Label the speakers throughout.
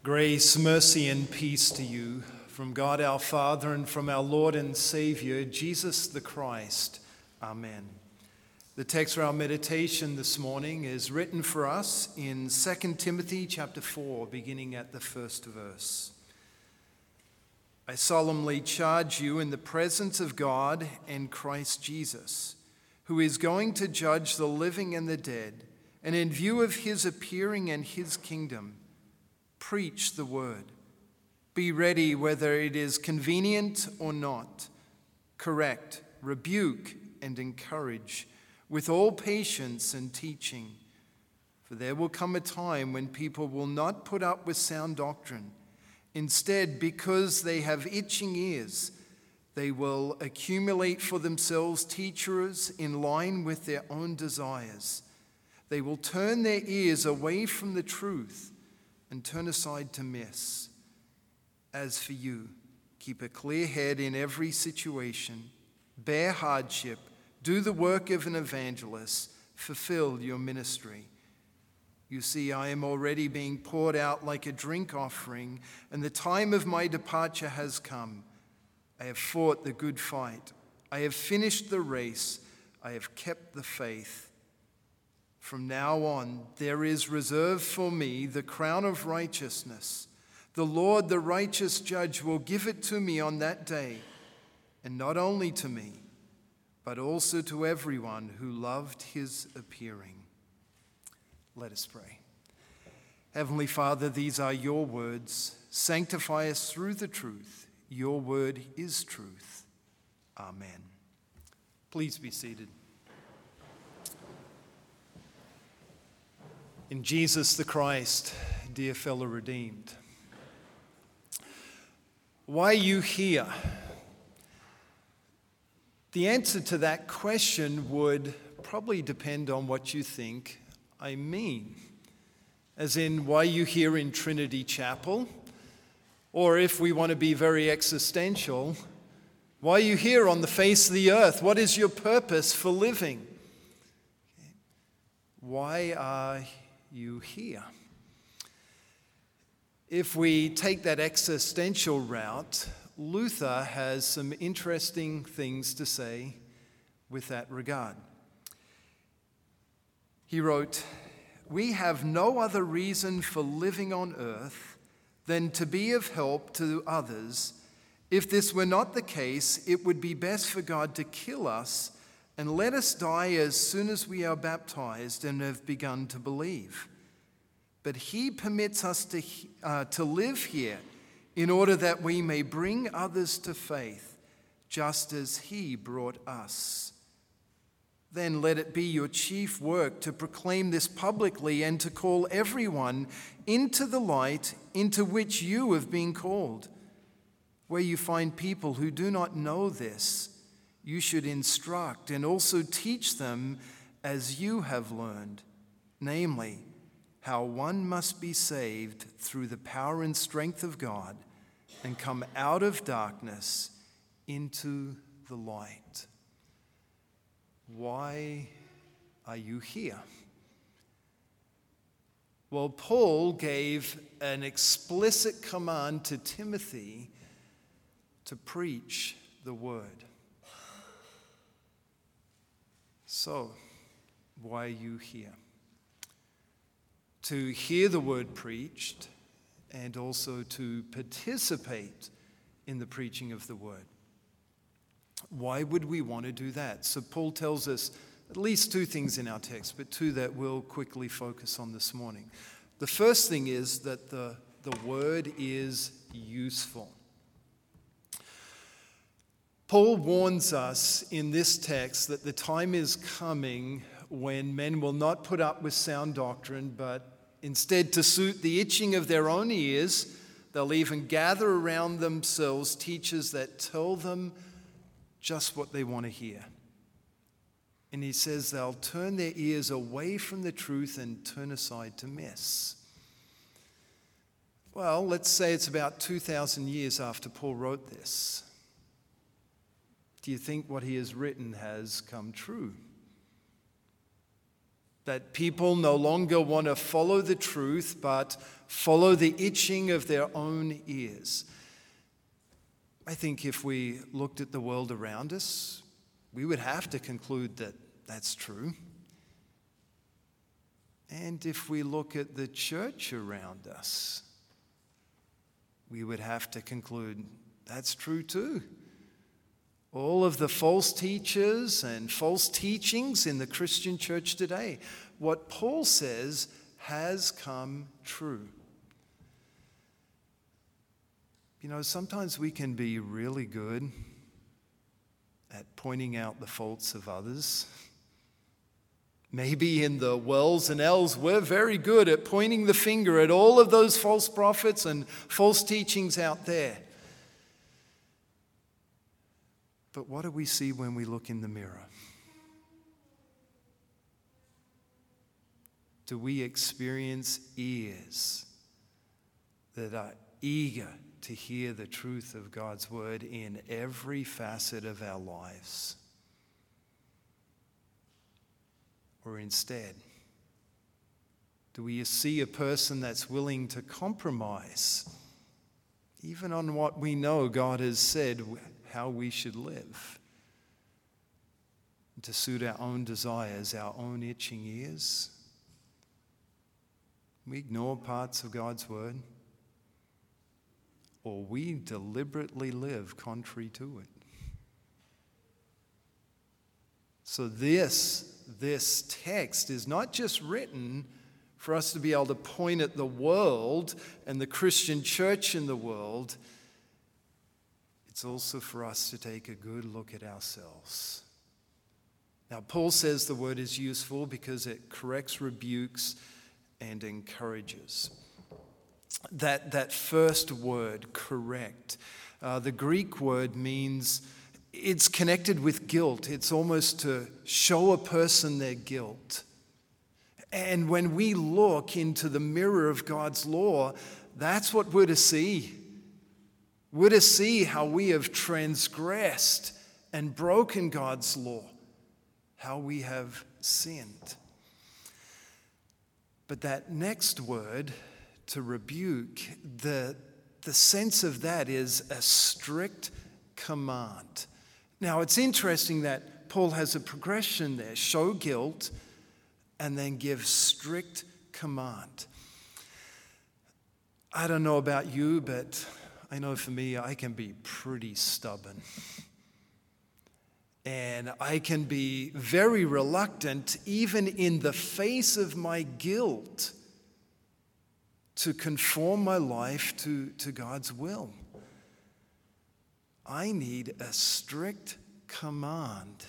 Speaker 1: Grace, mercy, and peace to you from God our Father and from our Lord and Savior, Jesus the Christ. Amen. The text for our meditation this morning is written for us in 2 Timothy chapter 4, beginning at the first verse. I solemnly charge you in the presence of God and Christ Jesus, who is going to judge the living and the dead, and in view of his appearing and his kingdom, preach the word. Be ready whether it is convenient or not. Correct, rebuke, and encourage with all patience and teaching. For there will come a time when people will not put up with sound doctrine. Instead, because they have itching ears, they will accumulate for themselves teachers in line with their own desires. They will turn their ears away from the truth and turn aside to myths. As for you, keep a clear head in every situation, bear hardship, do the work of an evangelist, fulfill your ministry. You see, I am already being poured out like a drink offering, and the time of my departure has come. I have fought the good fight. I have finished the race. I have kept the faith. From now on, there is reserved for me the crown of righteousness. The Lord, the righteous judge, will give it to me on that day, and not only to me, but also to everyone who loved his appearing. Let us pray. Heavenly Father, these are your words. Sanctify us through the truth. Your word is truth. Amen. Please be seated. In Jesus the Christ, dear fellow redeemed, why are you here? The answer to that question would probably depend on what you think I mean. As in, why are you here in Trinity Chapel? Or if we want to be very existential, why are you here on the face of the earth? What is your purpose for living? Why are you here? If we take that existential route, Luther has some interesting things to say with that regard. He wrote, "We have no other reason for living on earth than to be of help to others. If this were not the case, it would be best for God to kill us and let us die as soon as we are baptized and have begun to believe. But he permits us to live here in order that we may bring others to faith, just as he brought us. Then let it be your chief work to proclaim this publicly and to call everyone into the light into which you have been called. Where you find people who do not know this, you should instruct and also teach them as you have learned, namely, how one must be saved through the power and strength of God and come out of darkness into the light." Why are you here? Well, Paul gave an explicit command to Timothy to preach the word. So, why are you here? To hear the word preached and also to participate in the preaching of the word. Why would we want to do that? So Paul tells us at least two things in our text, but two that we'll quickly focus on this morning. The first thing is that the word is useful. Paul warns us in this text that the time is coming when men will not put up with sound doctrine, but instead, to suit the itching of their own ears, they'll even gather around themselves teachers that tell them just what they want to hear. And he says they'll turn their ears away from the truth and turn aside to myths. Well, let's say it's about 2,000 years after Paul wrote this. Do you think what he has written has come true? That people no longer want to follow the truth, but follow the itching of their own ears. I think if we looked at the world around us, we would have to conclude that that's true. And if we look at the church around us, we would have to conclude that's true too. All of the false teachers and false teachings in the Christian church today, what Paul says has come true. You know, sometimes we can be really good at pointing out the faults of others. Maybe in the Wells and L's, we're very good at pointing the finger at all of those false prophets and false teachings out there. But what do we see when we look in the mirror? Do we experience ears that are eager to hear the truth of God's word in every facet of our lives? Or instead, do we see a person that's willing to compromise, even on what we know God has said how we should live, to suit our own desires, our own itching ears? We ignore parts of God's word, or we deliberately live contrary to it. So this text is not just written for us to be able to point at the world and the Christian church in the world. It's also for us to take a good look at ourselves. Now, Paul says the word is useful because it corrects, rebukes, and encourages. That first word, correct, the Greek word means it's connected with guilt. It's almost to show a person their guilt. And when we look into the mirror of God's law, that's what we're to see. We're to see how we have transgressed and broken God's law, how we have sinned. But that next word, to rebuke, the sense of that is a strict command. Now, it's interesting that Paul has a progression there: show guilt and then give strict command. I don't know about you, but I know for me, I can be pretty stubborn. And I can be very reluctant, even in the face of my guilt, to conform my life to God's will. I need a strict command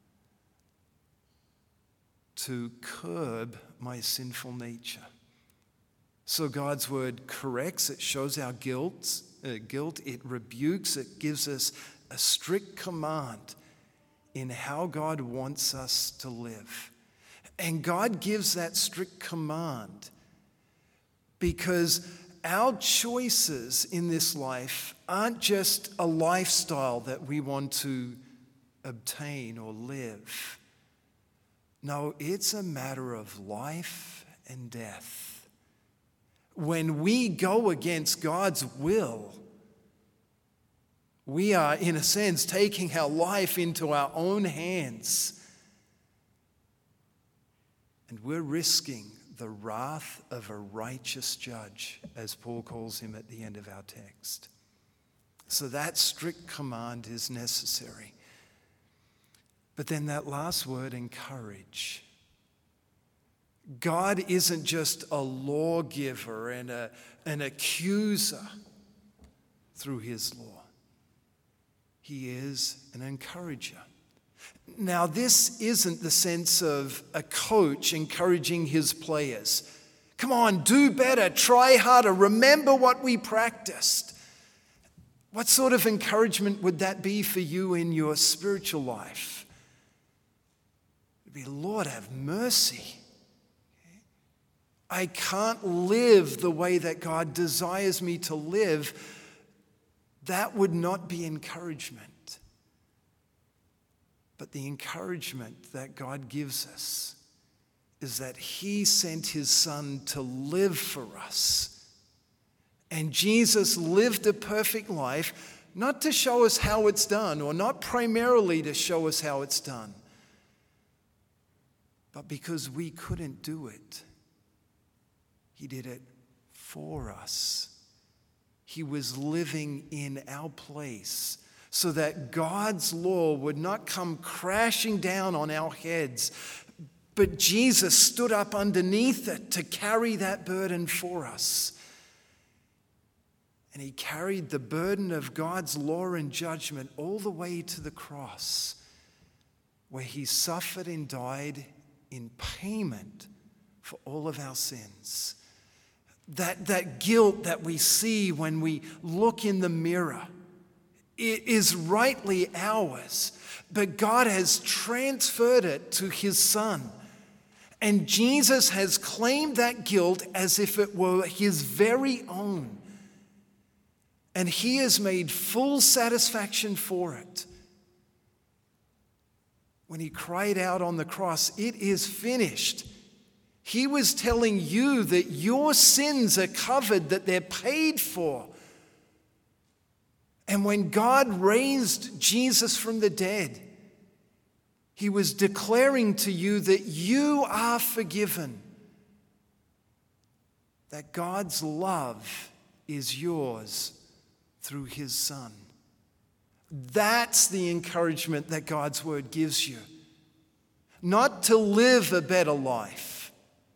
Speaker 1: to curb my sinful nature. So God's word corrects, it shows our guilt, it rebukes, it gives us a strict command in how God wants us to live. And God gives that strict command because our choices in this life aren't just a lifestyle that we want to obtain or live. No, it's a matter of life and death. When we go against God's will, we are, in a sense, taking our life into our own hands. And we're risking the wrath of a righteous judge, as Paul calls him at the end of our text. So that strict command is necessary. But then that last word, encourage. God isn't just a lawgiver and an accuser through his law. He is an encourager. Now, this isn't the sense of a coach encouraging his players. Come on, do better, try harder, remember what we practiced. What sort of encouragement would that be for you in your spiritual life? It'd be, Lord, have mercy. I can't live the way that God desires me to live. That would not be encouragement. But the encouragement that God gives us is that he sent his Son to live for us. And Jesus lived a perfect life, not to show us how it's done, or not primarily to show us how it's done, but because we couldn't do it. He did it for us. He was living in our place so that God's law would not come crashing down on our heads, but Jesus stood up underneath it to carry that burden for us. And he carried the burden of God's law and judgment all the way to the cross, where he suffered and died in payment for all of our sins. That guilt that we see when we look in the mirror, it is rightly ours, but God has transferred it to his Son. And Jesus has claimed that guilt as if it were his very own. And he has made full satisfaction for it. When he cried out on the cross, "It is finished," he was telling you that your sins are covered, that they're paid for. And when God raised Jesus from the dead, he was declaring to you that you are forgiven, that God's love is yours through his Son. That's the encouragement that God's word gives you. Not to live a better life,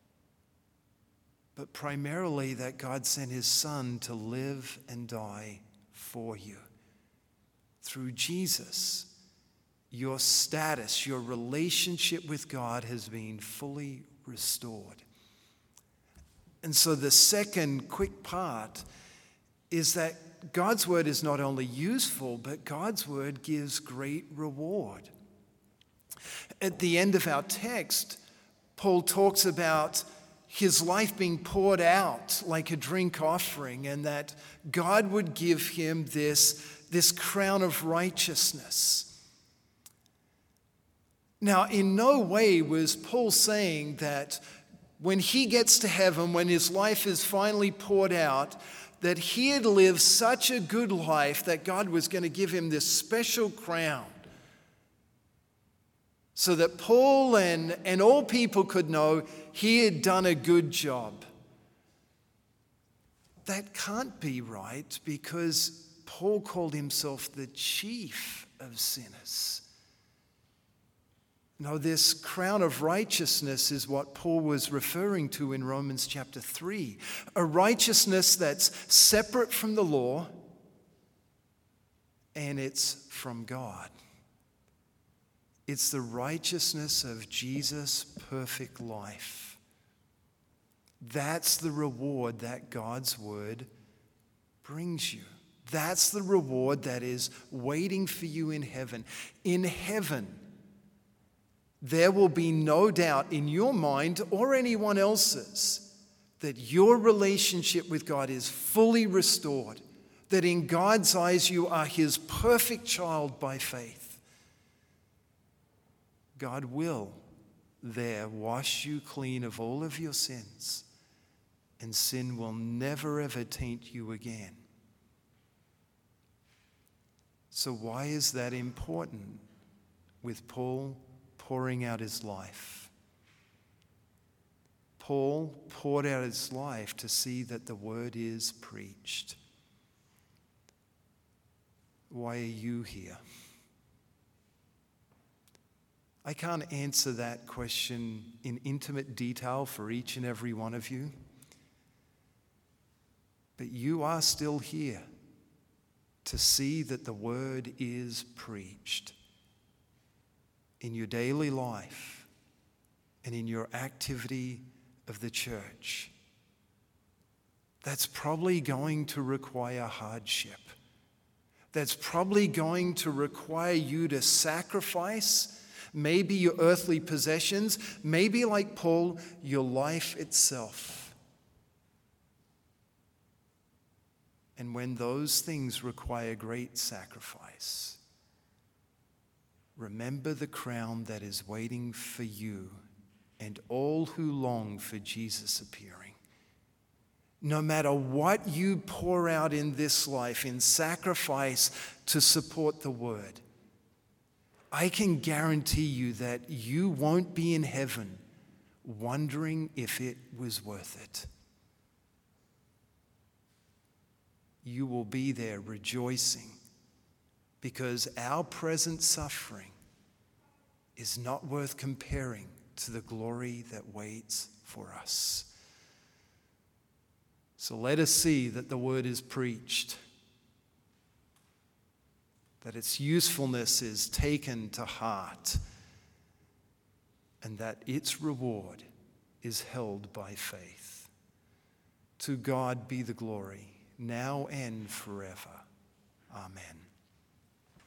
Speaker 1: but primarily that God sent his Son to live and die for you. Through Jesus, your status, your relationship with God has been fully restored. And so the second quick part is that God's word is not only useful, but God's word gives great reward. At the end of our text, Paul talks about his life being poured out like a drink offering, and that God would give him this crown of righteousness. Now, in no way was Paul saying that when he gets to heaven, when his life is finally poured out, that he had lived such a good life that God was going to give him this special crown, so that Paul and all people could know he had done a good job. That can't be right, because Paul called himself the chief of sinners. No, this crown of righteousness is what Paul was referring to in Romans chapter 3. A righteousness that's separate from the law, and it's from God. It's the righteousness of Jesus' perfect life. That's the reward that God's word brings you. That's the reward that is waiting for you in heaven. In heaven, there will be no doubt in your mind or anyone else's that your relationship with God is fully restored, that in God's eyes you are his perfect child by faith. God will there wash you clean of all of your sins, and sin will never ever taint you again. So why is that important with Paul pouring out his life? Paul poured out his life to see that the word is preached. Why are you here? I can't answer that question in intimate detail for each and every one of you, but you are still here to see that the word is preached in your daily life and in your activity of the church. That's probably going to require hardship. That's probably going to require you to sacrifice maybe your earthly possessions, maybe like Paul, your life itself. And when those things require great sacrifice, remember the crown that is waiting for you and all who long for Jesus appearing. No matter what you pour out in this life in sacrifice to support the word, I can guarantee you that you won't be in heaven wondering if it was worth it. You will be there rejoicing because our present suffering is not worth comparing to the glory that waits for us. So let us see that the word is preached, that its usefulness is taken to heart, and that its reward is held by faith. To God be the glory, now and forever. Amen.